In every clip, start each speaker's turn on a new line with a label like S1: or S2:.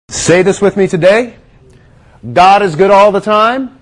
S1: Say this with me today. God is good all the time.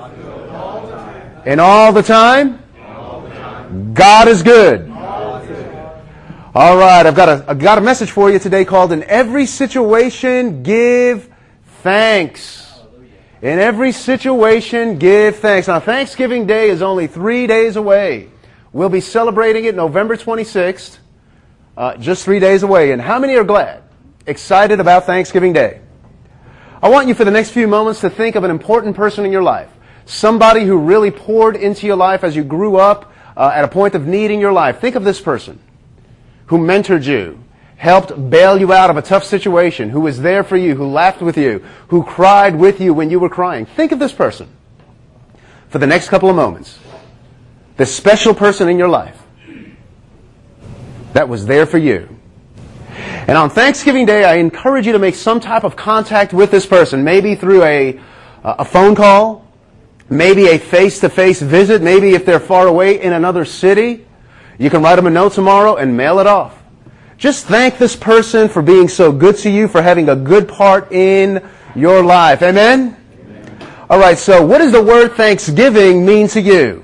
S1: And all the time, God is good. All right, I've got a message for you today called "In Every Situation, Give Thanks." In every situation, give thanks. Now, Thanksgiving Day is only 3 days away. We'll be celebrating it November 26th, just 3 days away. And how many are glad, excited about Thanksgiving Day? I want you for the next few moments to think of an important person in your life. Somebody who really poured into your life as you grew up at a point of need in your life. Think of this person who mentored you, helped bail you out of a tough situation, who was there for you, who laughed with you, who cried with you when you were crying. Think of this person for the next couple of moments. This special person in your life that was there for you. And on Thanksgiving Day, I encourage you to make some type of contact with this person, maybe through a phone call, maybe a face-to-face visit, maybe if they're far away in another city, you can write them a note tomorrow and mail it off. Just thank this person for being so good to you, for having a good part in your life. Amen? All right, so what does the word Thanksgiving mean to you?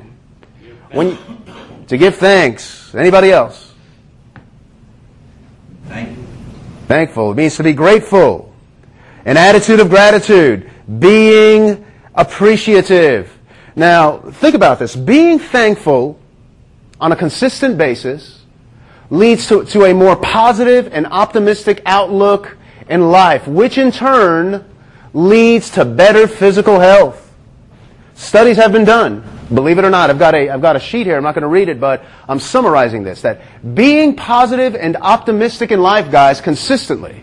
S1: To give thanks. Anybody else? Thankful. It means to be grateful. An attitude of gratitude. Being appreciative. Now, think about this. Being thankful on a consistent basis leads to a more positive and optimistic outlook in life, which in turn leads to better physical health. Studies have been done. Believe it or not, I've got a sheet here. I'm not going to read it, but I'm summarizing this. That being positive and optimistic in life, guys, consistently,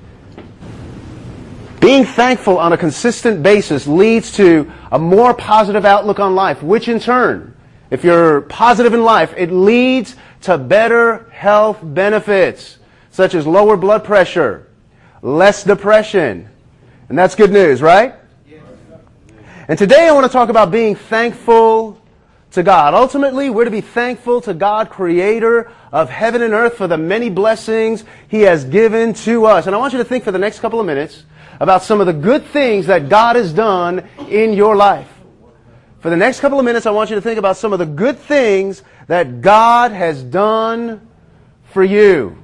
S1: being thankful on a consistent basis leads to a more positive outlook on life, which in turn, if you're positive in life, it leads to better health benefits, such as lower blood pressure, less depression. And that's good news, right? Yes. And today I want to talk about being thankful to God. Ultimately, we're to be thankful to God, creator of heaven and earth, for the many blessings He has given to us. And I want you to think for the next couple of minutes about some of the good things that God has done in your life. For the next couple of minutes, I want you to think about some of the good things that God has done for you.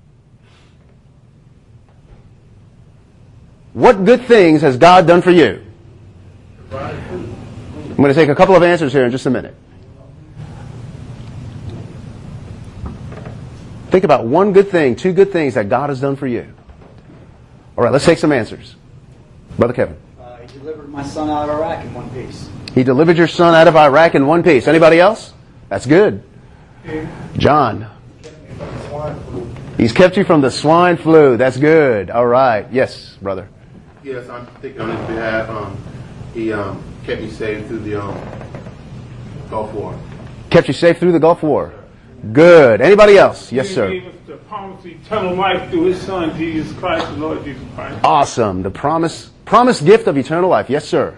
S1: What good things has God done for you? I'm going to take a couple of answers here in just a minute. Think about one good thing, two good things that God has done for you. All right, let's take some answers. Brother Kevin.
S2: He delivered my son out of Iraq in one piece.
S1: He delivered your son out of Iraq in one piece. Anybody else? That's good. John. He's kept you from the swine flu. That's good. All right. Yes, brother.
S3: Yes, I'm thinking on his behalf. He kept me safe through the Gulf War.
S1: Kept you safe through the Gulf War. Good. Anybody else? Yes, sir.
S4: He gave us the promise of eternal life through His Son, Jesus Christ, the Lord Jesus Christ.
S1: Awesome. The promised gift of eternal life. Yes, sir.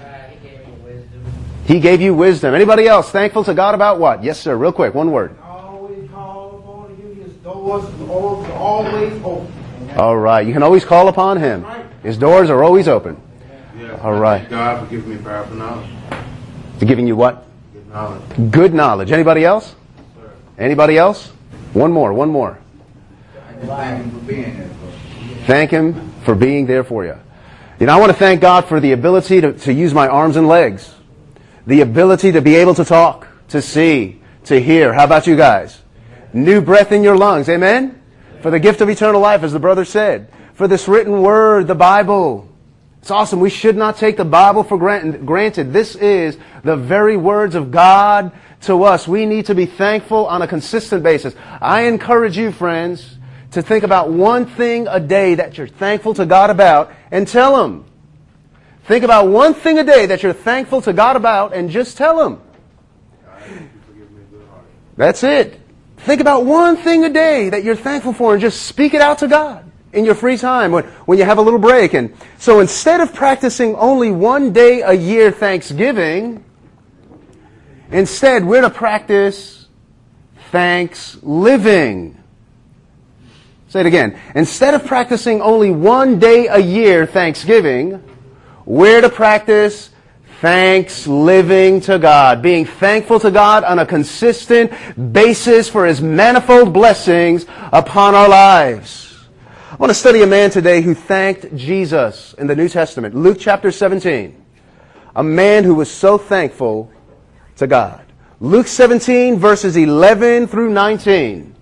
S1: He gave you wisdom. Anybody else thankful to God about what? Yes, sir. Real quick, one word.
S5: Always call upon you. His doors are always open.
S1: All right. You can always call upon Him. His doors are always open.
S3: Yes,
S1: all right.
S3: Thank God for giving me powerful knowledge.
S1: To giving you what?
S3: Good knowledge.
S1: Good knowledge. Anybody else?
S3: Sir.
S1: Anybody else? One more.
S5: Thank him for being there.
S1: Thank Him for being there for you. You know, I want to thank God for the ability to use my arms and legs. The ability to be able to talk, to see, to hear. How about you guys? New breath in your lungs. Amen? For the gift of eternal life, as the brother said. For this written word, the Bible. It's awesome. We should not take the Bible for granted. This is the very words of God to us. We need to be thankful on a consistent basis. I encourage you, friends, to think about one thing a day that you're thankful to God about and tell Him. Think about one thing a day that you're thankful to God about and just tell Him. That's it. Think about one thing a day that you're thankful for and just speak it out to God in your free time when you have a little break. And so instead of practicing only one day a year Thanksgiving, instead we're to practice thanks living. Say it again. Instead of practicing only one day a year Thanksgiving, we're to practice thanks living to God, being thankful to God on a consistent basis for His manifold blessings upon our lives. I want to study a man today who thanked Jesus in the New Testament, Luke chapter 17. A man who was so thankful to God. Luke 17, verses 11 through 19.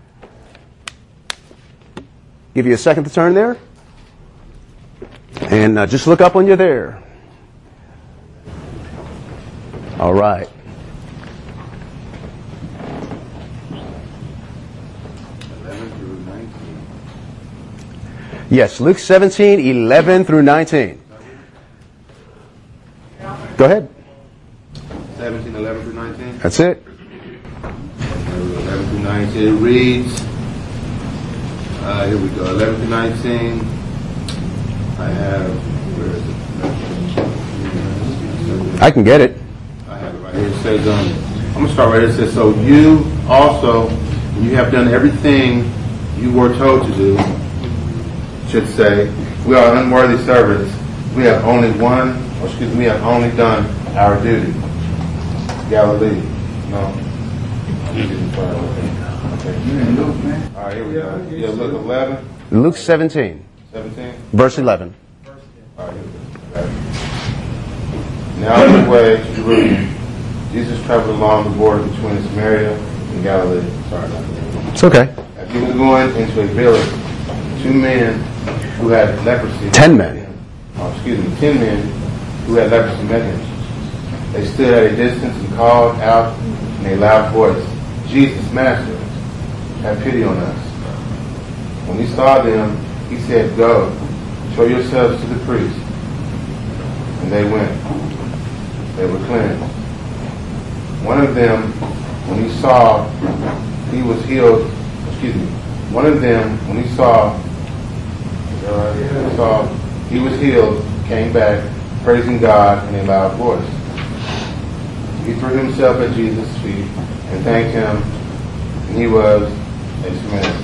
S1: Give you a second to turn there. And just look up when you're there. All right. Yes, Luke 17, 11 through 19. Go ahead.
S3: 17, 11 through 19?
S1: That's it.
S3: 11 through 19. It reads, here we go, 11 through 19. I have, where is it?
S1: I can get it.
S3: I have it right here. It says, I'm going to start right here. It says, so you also, when you have done everything you were told to do, should say, we are unworthy servants. We have only we have only done our duty. Galilee. No. Okay. All right, here we go. Yeah, Luke 11.
S1: Luke 17.
S3: 17?
S1: Verse 11.
S3: All right, here we go. Now on the way to Jerusalem, Jesus traveled along the border between Samaria and Galilee. Sorry about that.
S1: It's okay.
S3: As he was going into a village, 2 men who had leprosy.
S1: 10 men.
S3: 10 men who had leprosy met him. They stood at a distance and called out in a loud voice, Jesus, Master, have pity on us. When he saw them, he said, go, show yourselves to the priest. And they went. They were cleansed. One of them, when he saw he was healed, one of them, when he saw he was healed, came back, praising God in a loud voice. He threw himself at Jesus' feet and thanked him, and he was a Samaritan.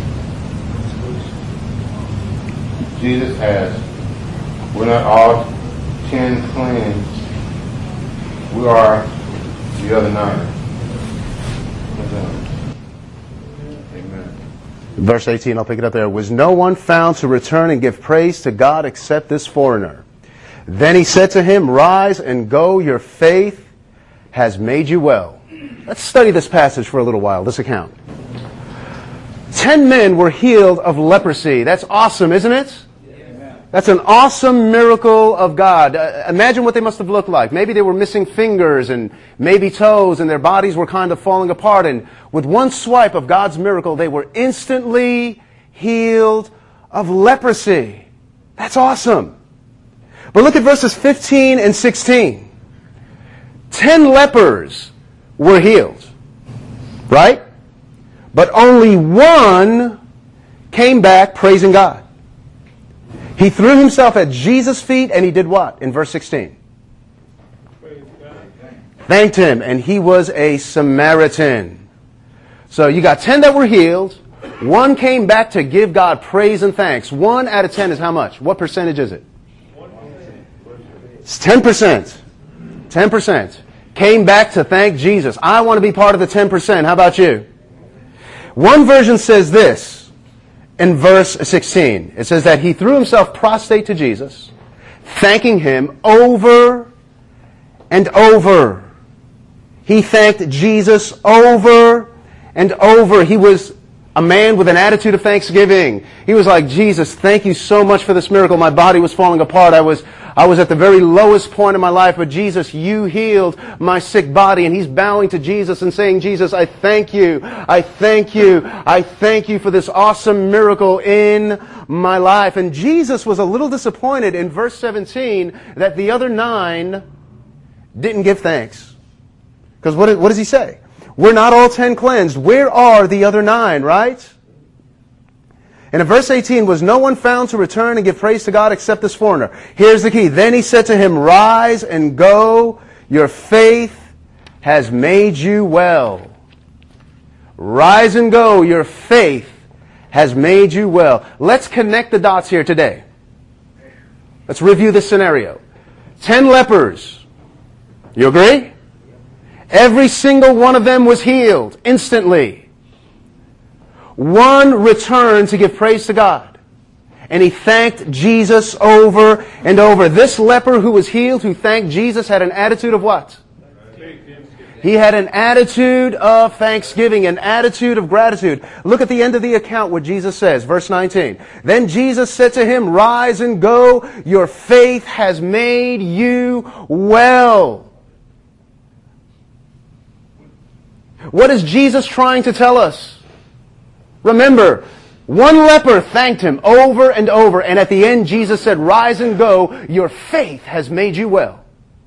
S3: Jesus asked, we're not all 10 cleansed. We are the other 9. Amen.
S1: Verse 18, I'll pick it up there. Was no one found to return and give praise to God except this foreigner? Then he said to him, rise and go, your faith has made you well. Let's study this passage for a little while, this account. 10 men were healed of leprosy. That's awesome, isn't it? That's an awesome miracle of God. Imagine what they must have looked like. Maybe they were missing fingers and maybe toes, and their bodies were kind of falling apart. And with one swipe of God's miracle, they were instantly healed of leprosy. That's awesome. But look at verses 15 and 16. 10 lepers were healed, right? But only one came back praising God. He threw himself at Jesus' feet and he did what in verse 16? Thanked him, and he was a Samaritan. So you got 10 that were healed. One came back to give God praise and thanks. 1 out of 10 is how much? What percentage is it? It's 10%. 10%. Came back to thank Jesus. I want to be part of the 10%. How about you? One version says this in verse 16. It says that he threw himself prostrate to Jesus, thanking him over and over. He thanked Jesus over and over. He was a man with an attitude of thanksgiving. He was like, Jesus, thank you so much for this miracle. My body was falling apart. I was at the very lowest point in my life, but Jesus, you healed my sick body. And he's bowing to Jesus and saying, Jesus, I thank you. I thank you. I thank you for this awesome miracle in my life. And Jesus was a little disappointed in verse 17 that the other 9 didn't give thanks. Because what does he say? We're not all 10 cleansed. Where are the other 9, right? And in verse 18, was no one found to return and give praise to God except this foreigner? Here's the key. Then he said to him, rise and go. Your faith has made you well. Rise and go. Your faith has made you well. Let's connect the dots here today. Let's review this scenario. 10 lepers. You agree? Every single one of them was healed instantly. One returned to give praise to God. And he thanked Jesus over and over. This leper who was healed, who thanked Jesus, had an attitude of what? He had an attitude of thanksgiving, an attitude of gratitude. Look at the end of the account what Jesus says, verse 19. Then Jesus said to him, "Rise and go. Your faith has made you well." What is Jesus trying to tell us? Remember, one leper thanked him over and over, and at the end Jesus said, "Rise and go. Your faith has made you well."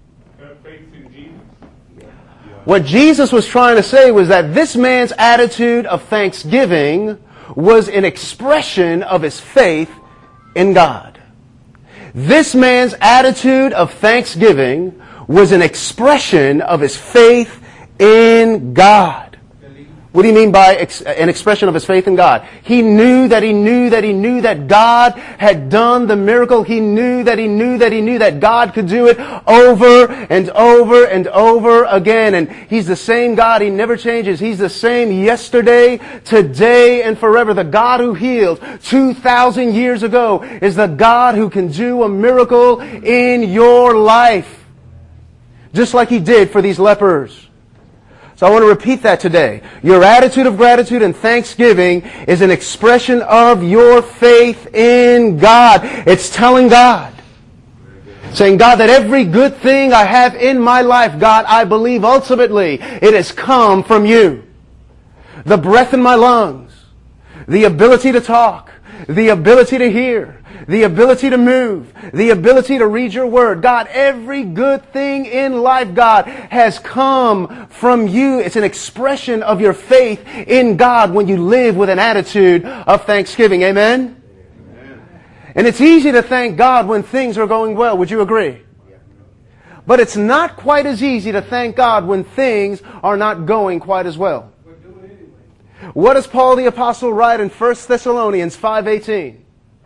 S1: What Jesus was trying to say was that this man's attitude of thanksgiving was an expression of his faith in God. This man's attitude of thanksgiving was an expression of his faith in God. What do you mean by an expression of his faith in God? He knew that God had done the miracle. He knew that God could do it over and over and over again. And He's the same God. He never changes. He's the same yesterday, today, and forever. The God who healed 2,000 years ago is the God who can do a miracle in your life. Just like He did for these lepers. So I want to repeat that today. Your attitude of gratitude and thanksgiving is an expression of your faith in God. It's telling God, saying, "God, that every good thing I have in my life, God, I believe ultimately it has come from You. The breath in my lungs, the ability to talk, the ability to hear, the ability to move, the ability to read Your Word. God, every good thing in life, God, has come from You." It's an expression of your faith in God when you live with an attitude of thanksgiving. Amen? Amen. And it's easy to thank God when things are going well. Would you agree? But it's not quite as easy to thank God when things are not going quite as well. What does Paul the Apostle write in 1 Thessalonians 5:18?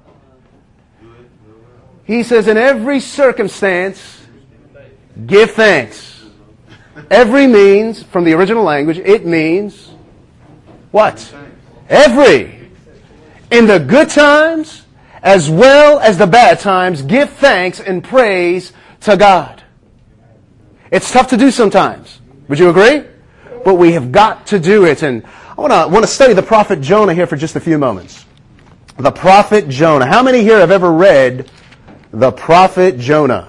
S1: He says, "In every circumstance, give thanks." Every means, from the original language, it means what? Every. In the good times, as well as the bad times, give thanks and praise to God. It's tough to do sometimes. Would you agree? But we have got to do it. And I want to study the prophet Jonah here for just a few moments. The prophet Jonah. How many here have ever read the prophet Jonah?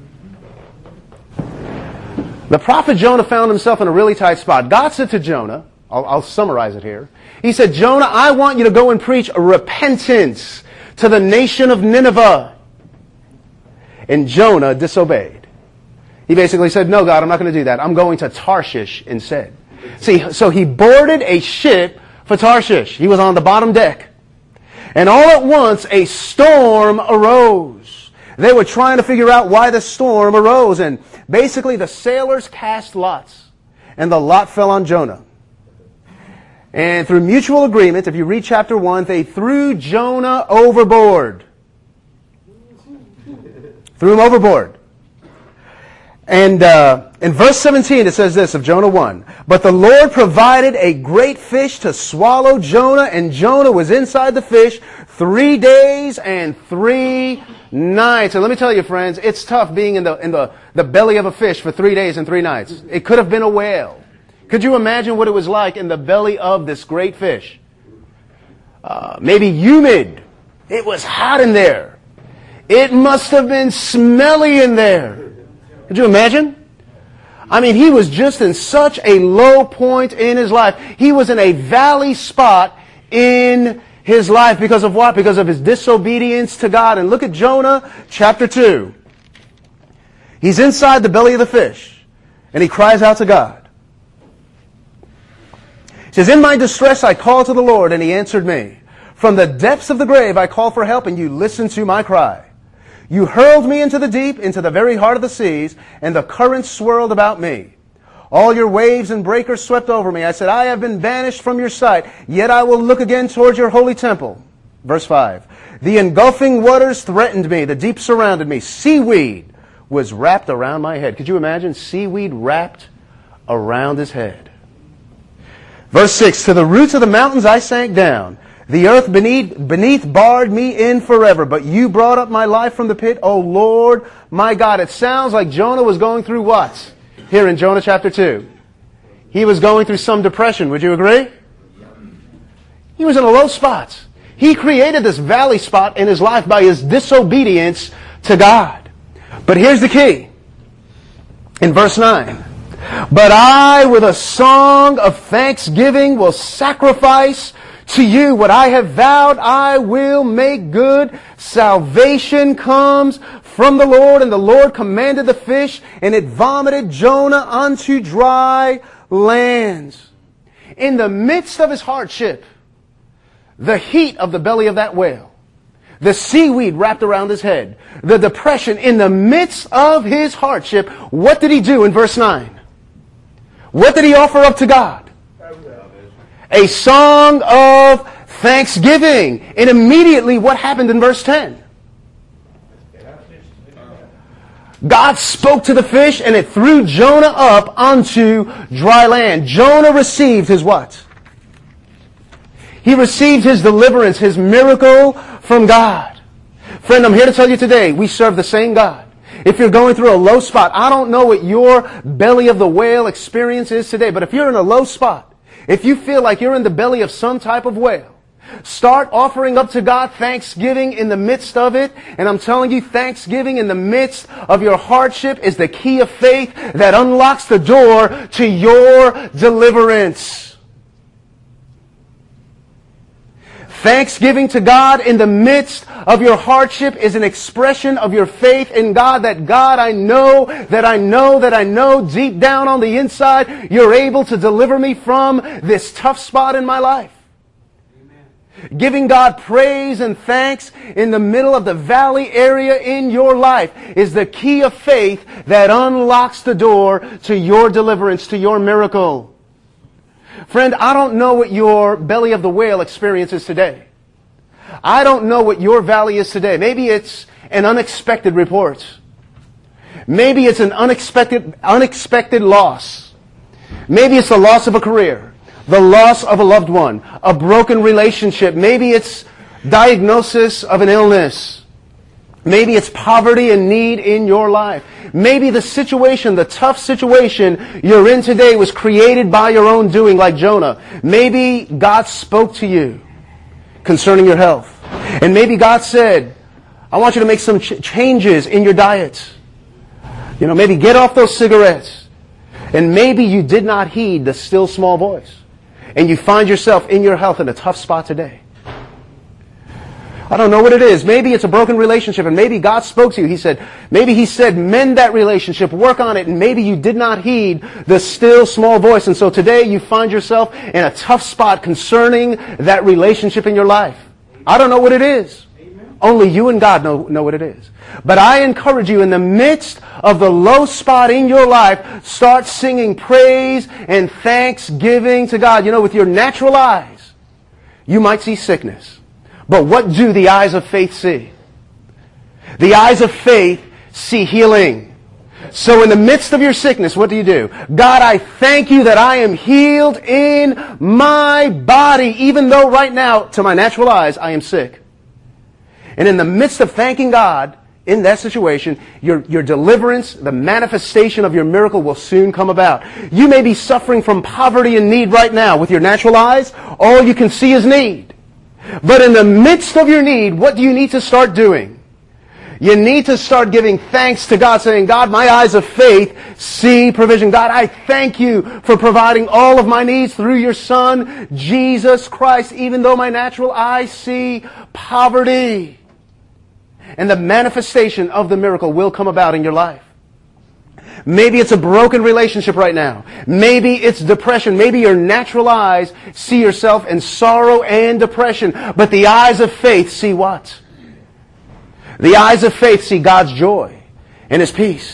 S1: The prophet Jonah found himself in a really tight spot. God said to Jonah, I'll summarize it here. He said, "Jonah, I want you to go and preach repentance to the nation of Nineveh." And Jonah disobeyed. He basically said, "No, God, I'm not going to do that. I'm going to Tarshish instead." See, so he boarded a ship for Tarshish. He was on the bottom deck. And all at once, a storm arose. They were trying to figure out why the storm arose. And basically, the sailors cast lots. And the lot fell on Jonah. And through mutual agreement, if you read chapter 1, they threw Jonah overboard. Threw him overboard. And in verse 17, it says this of Jonah 1. "But the Lord provided a great fish to swallow Jonah, and Jonah was inside the fish 3 days and 3 nights." And let me tell you, friends, it's tough being in the belly of a fish for 3 days and 3 nights. It could have been a whale. Could you imagine what it was like in the belly of this great fish? Maybe humid. It was hot in there. It must have been smelly in there. Could you imagine? I mean, he was just in such a low point in his life. He was in a valley spot in his life. Because of what? Because of his disobedience to God. And look at Jonah chapter 2. He's inside the belly of the fish. And he cries out to God. He says, "In my distress I called to the Lord, and He answered me. From the depths of the grave I called for help, and You listened to my cry. You hurled me into the deep, into the very heart of the seas, and the currents swirled about me. All your waves and breakers swept over me. I said, I have been banished from your sight, yet I will look again towards your holy temple. Verse 5. The engulfing waters threatened me. The deep surrounded me. Seaweed was wrapped around my head. Could you imagine seaweed wrapped around his head? Verse 6. To the roots of the mountains I sank down. The earth beneath barred me in forever. But you brought up my life from the pit, O Lord, my God. It sounds like Jonah was going through what? Here in Jonah chapter 2. He was going through some depression. Would you agree? He was in a low spot. He created this valley spot in his life by his disobedience to God. But here's the key. In verse 9. But I, with a song of thanksgiving, will sacrifice to you what I have vowed. I will make good. Salvation comes from the Lord, and the Lord commanded the fish, and it vomited Jonah unto dry lands. In the midst of his hardship, the heat of the belly of that whale, the seaweed wrapped around his head, the depression, in the midst of his hardship, what did he do in verse 9? What did he offer up to God? A song of thanksgiving. And immediately what happened in verse 10? God spoke to the fish and it threw Jonah up onto dry land. Jonah received his what? He received his deliverance, his miracle from God. Friend, I'm here to tell you today, we serve the same God. If you're going through a low spot, I don't know what your belly of the whale experience is today, but if you're in a low spot, if you feel like you're in the belly of some type of whale, start offering up to God thanksgiving in the midst of it. And I'm telling you, thanksgiving in the midst of your hardship is the key of faith that unlocks the door to your deliverance. Thanksgiving to God in the midst of your hardship is an expression of your faith in God, that God, I know deep down on the inside, you're able to deliver me from this tough spot in my life. Amen. Giving God praise and thanks in the middle of the valley area in your life is the key of faith that unlocks the door to your deliverance, to your miracle. Friend, I don't know what your belly of the whale experience is today. I don't know what your valley is today. Maybe it's an unexpected report. Maybe it's an unexpected loss. Maybe it's the loss of a career, the loss of a loved one, a broken relationship. Maybe it's diagnosis of an illness. Maybe it's poverty and need in your life. Maybe the situation, the tough situation you're in today was created by your own doing, like Jonah. Maybe God spoke to you concerning your health. And maybe God said, I want you to make some changes in your diet. Maybe get off those cigarettes. And maybe you did not heed the still small voice. And you find yourself in your health in a tough spot today. I don't know what it is. Maybe it's a broken relationship, and maybe God spoke to you. He said, mend that relationship, work on it, and maybe you did not heed the still small voice. And so today you find yourself in a tough spot concerning that relationship in your life. I don't know what it is. Amen. Only you and God know what it is. But I encourage you, in the midst of the low spot in your life, start singing praise and thanksgiving to God. With your natural eyes, you might see sickness. But what do the eyes of faith see? The eyes of faith see healing. So in the midst of your sickness, what do? God, I thank you that I am healed in my body, even though right now, to my natural eyes, I am sick. And in the midst of thanking God, in that situation, your deliverance, the manifestation of your miracle will soon come about. You may be suffering from poverty and need right now. With your natural eyes, all you can see is need. But in the midst of your need, what do you need to start doing? You need to start giving thanks to God, saying, God, my eyes of faith see provision. God, I thank you for providing all of my needs through your Son, Jesus Christ, even though my natural eyes see poverty. And the manifestation of the miracle will come about in your life. Maybe it's a broken relationship right now. Maybe it's depression. Maybe your natural eyes see yourself in sorrow and depression. But the eyes of faith see what? The eyes of faith see God's joy and His peace.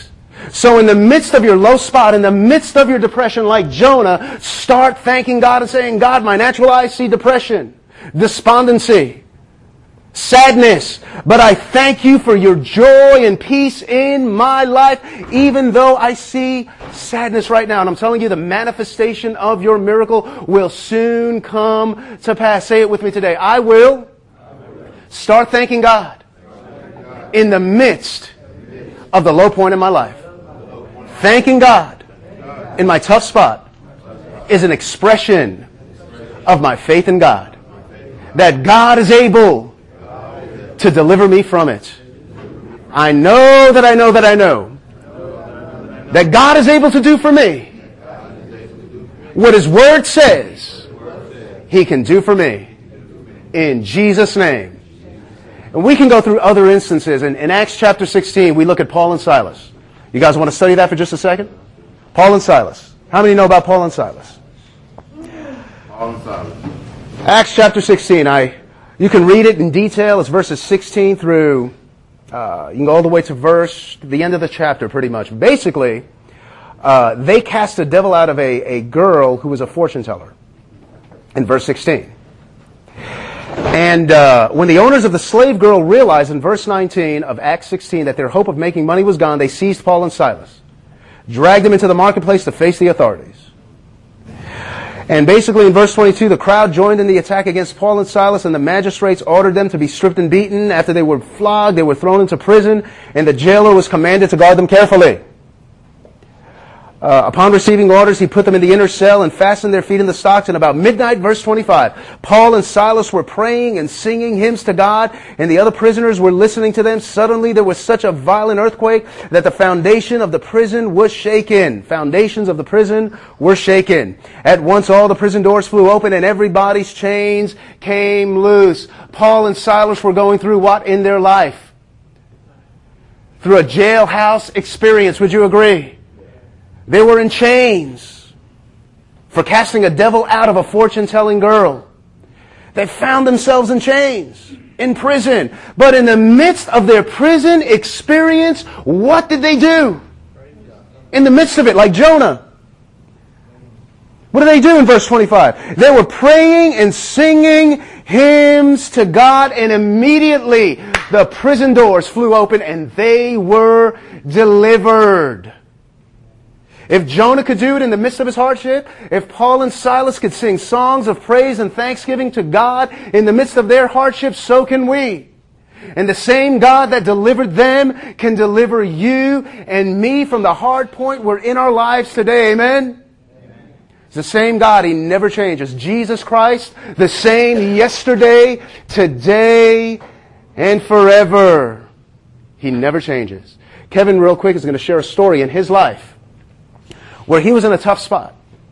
S1: So in the midst of your low spot, in the midst of your depression, like Jonah, start thanking God and saying, God, my natural eyes see depression, despondency, sadness, but I thank you for your joy and peace in my life, even though I see sadness right now. And I'm telling you, the manifestation of your miracle will soon come to pass. Say it with me today. I will start thanking God in the midst of the low point in my life. Thanking God in my tough spot is an expression of my faith in God. That God is able to deliver me from it. I know that I know that I know that God is able to do for me what His Word says He can do for me. In Jesus' name. And we can go through other instances. In Acts chapter 16, we look at Paul and Silas. You guys want to study that for just a second? Paul and Silas. How many know about Paul and Silas?
S3: Paul and Silas.
S1: Acts chapter 16. You can read it in detail. It's verses 16 through, you can go all the way to the end of the chapter pretty much. Basically, they cast a devil out of a girl who was a fortune teller in verse 16. And when the owners of the slave girl realized in verse 19 of Acts 16 that their hope of making money was gone, they seized Paul and Silas, dragged them into the marketplace to face the authorities. And basically in verse 22, the crowd joined in the attack against Paul and Silas, and the magistrates ordered them to be stripped and beaten. After they were flogged, they were thrown into prison, and the jailer was commanded to guard them carefully. Upon receiving orders, he put them in the inner cell and fastened their feet in the stocks. And about midnight, verse 25, Paul and Silas were praying and singing hymns to God, and the other prisoners were listening to them. Suddenly there was such a violent earthquake that the foundation of the prison was shaken. Foundations of the prison were shaken. At once all the prison doors flew open and everybody's chains came loose. Paul and Silas were going through what in their life? Through a jailhouse experience. Would you agree? They were in chains for casting a devil out of a fortune-telling girl. They found themselves in chains, in prison. But in the midst of their prison experience, what did they do? In the midst of it, like Jonah. What did they do in verse 25? They were praying and singing hymns to God, and immediately the prison doors flew open and they were delivered. If Jonah could do it in the midst of his hardship, if Paul and Silas could sing songs of praise and thanksgiving to God in the midst of their hardship, so can we. And the same God that delivered them can deliver you and me from the hard point we're in our lives today. Amen? It's the same God. He never changes. Jesus Christ, the same yesterday, today, and forever. He never changes. Kevin, real quick, is going to share a story in his life where he was in a tough spot.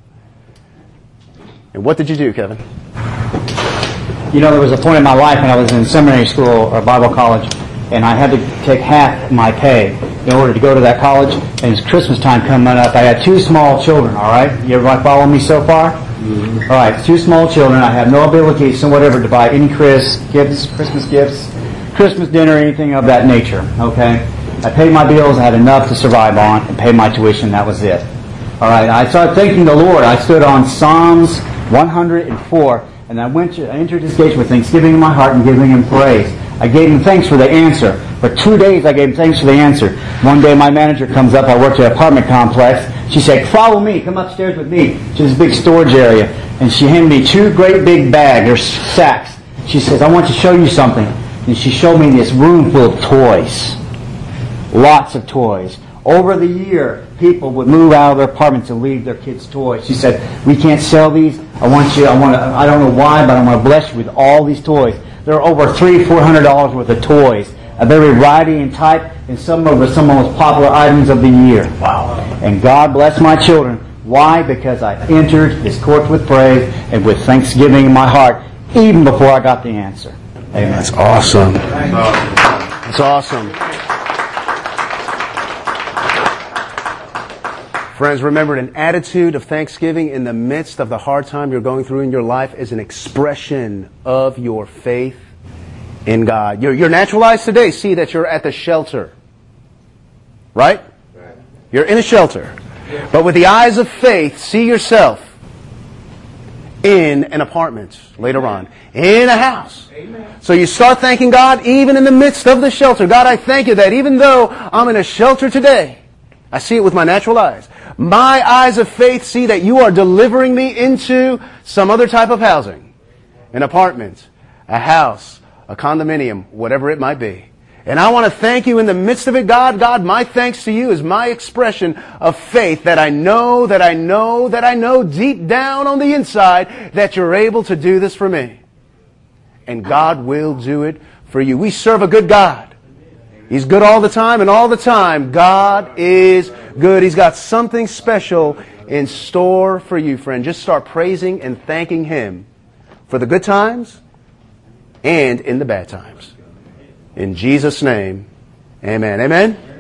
S1: And what did you do, Kevin?
S2: You know, there was a point in my life when I was in seminary school or Bible college, and I had to take half my pay in order to go to that college. And it's Christmas time coming up. I had 2 small children, all right? You everybody follow me so far? Mm-hmm. All right, 2 small children. I have no ability, so whatever, to buy any Christmas gifts, Christmas dinner, anything of that nature, okay? I paid my bills. I had enough to survive on and pay my tuition. That was it. All right, I started thanking the Lord. I stood on Psalms 104, and I entered His gates with thanksgiving in my heart and giving Him praise. I gave Him thanks for the answer. For 2 days, I gave Him thanks for the answer. One day, my manager comes up. I worked at an apartment complex. She said, "Follow me. Come upstairs with me to this big storage area." And she handed me 2 great big bags, or sacks. She says, "I want to show you something." And she showed me this room full of toys. Lots of toys. Over the year, people would move out of their apartments and leave their kids' toys. She said, "We can't sell these. I don't know why, but I want to bless you with all these toys." There are over $300-400 worth of toys, a very variety and type, and some of the most popular items of the year. Wow. And God bless my children. Why? Because I entered His courts with praise and with thanksgiving in my heart, even before I got the answer. Amen.
S1: That's awesome. That's awesome. Friends, remember, an attitude of thanksgiving in the midst of the hard time you're going through in your life is an expression of your faith in God. Your natural eyes today see that you're at the shelter. Right? You're in a shelter. But with the eyes of faith, see yourself in an apartment later on, in a house. So you start thanking God even in the midst of the shelter. God, I thank you that even though I'm in a shelter today, I see it with my natural eyes. My eyes of faith see that you are delivering me into some other type of housing. An apartment, a house, a condominium, whatever it might be. And I want to thank you in the midst of it, God. God, my thanks to you is my expression of faith that I know deep down on the inside that you're able to do this for me. And God will do it for you. We serve a good God. He's good all the time, and all the time, God is good. He's got something special in store for you, friend. Just start praising and thanking Him for the good times and in the bad times. In Jesus' name, amen. Amen.